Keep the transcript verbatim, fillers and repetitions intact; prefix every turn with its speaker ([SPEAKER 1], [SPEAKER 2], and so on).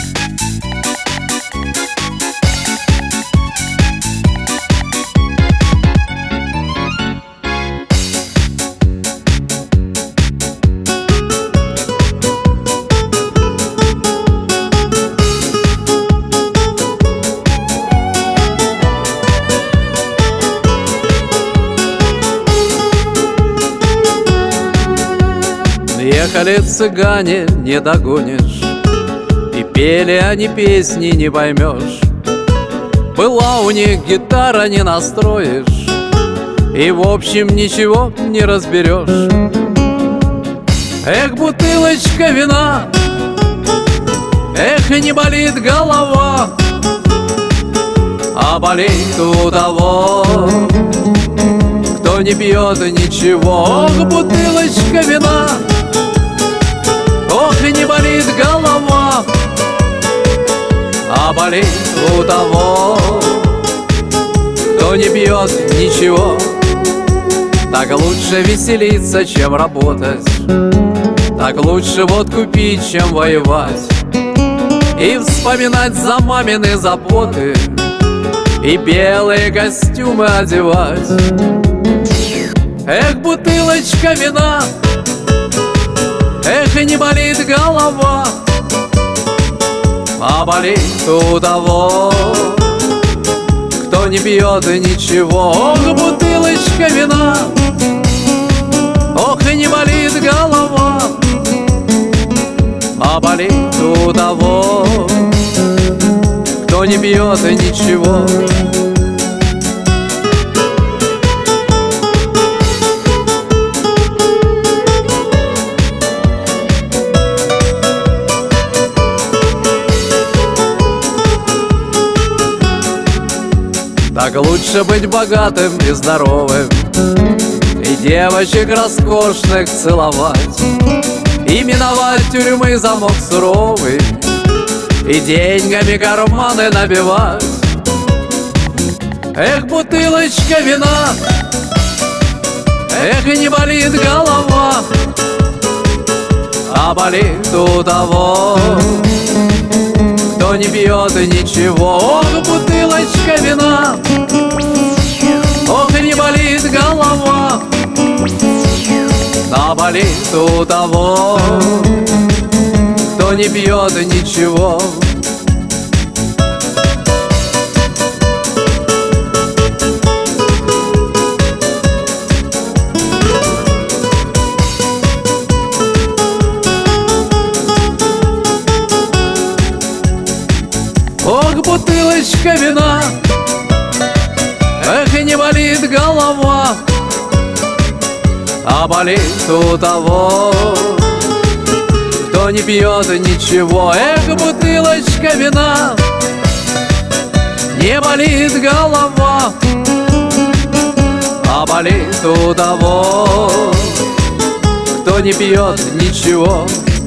[SPEAKER 1] Ехали цыгане, не догонишь, и пели они песни, не поймешь. Была у них гитара, не настроишь, и в общем ничего не разберешь. Эх, бутылочка вина, эх, не болит голова, а болит у того, кто не пьет ничего. Ох, бутылочка вина, ох, и не болит голова, а болит у того, кто не пьет ничего. Так лучше веселиться, чем работать, так лучше водку пить, чем воевать, и вспоминать за мамины заботы, и белые костюмы одевать. Эх, бутылочка вина, эх, и не болит голова, а болит у того, кто не пьет ничего. Ох, бутылочка вина, ох, и не болит голова, а болит у того, кто не пьет ничего. Так лучше быть богатым и здоровым, и девочек роскошных целовать, и миновать тюрьмы замок суровый, и деньгами карманы набивать. Эх, бутылочка вина, эх, и не болит голова, а болит у того, кто не пьет ничего. Ох, бутылочка вина, ох, и не болит голова, а болит у того, кто не пьет ничего. Ох, бутылочка вина, эх, и не болит голова, а болит у того, кто не пьет ничего. Эх, бутылочка вина, не болит голова, а болит у того, кто не пьет ничего.